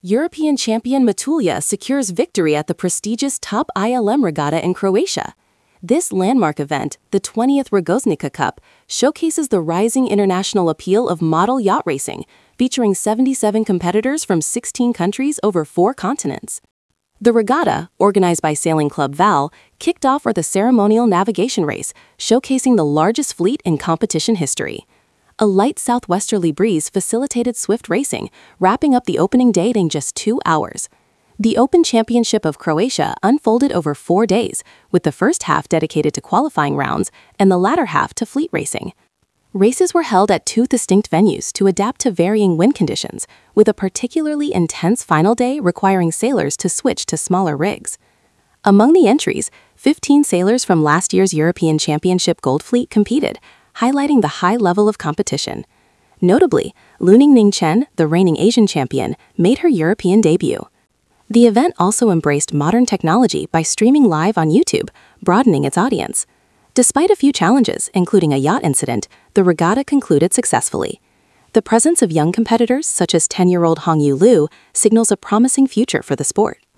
European champion Matulja secures victory at the prestigious Top ILM Regatta in Croatia. This landmark event, the 20th Rogoznica Cup, showcases the rising international appeal of model yacht racing, featuring 77 competitors from 16 countries over 4 continents. The regatta, organized by Sailing Club Val, kicked off with a ceremonial navigation race, showcasing the largest fleet in competition history. A light southwesterly breeze facilitated swift racing, wrapping up the opening day in just 2 hours. The Open Championship of Croatia unfolded over 4 days, with the first half dedicated to qualifying rounds and the latter half to fleet racing. Races were held at 2 distinct venues to adapt to varying wind conditions, with a particularly intense final day requiring sailors to switch to smaller rigs. Among the entries, 15 sailors from last year's European Championship Gold Fleet competed, highlighting the high level of competition. Notably, Luning Chen, the reigning Asian champion, made her European debut. The event also embraced modern technology by streaming live on YouTube, broadening its audience. Despite a few challenges, including a yacht incident, the regatta concluded successfully. The presence of young competitors such as 10-year-old Hongyu Liu signals a promising future for the sport.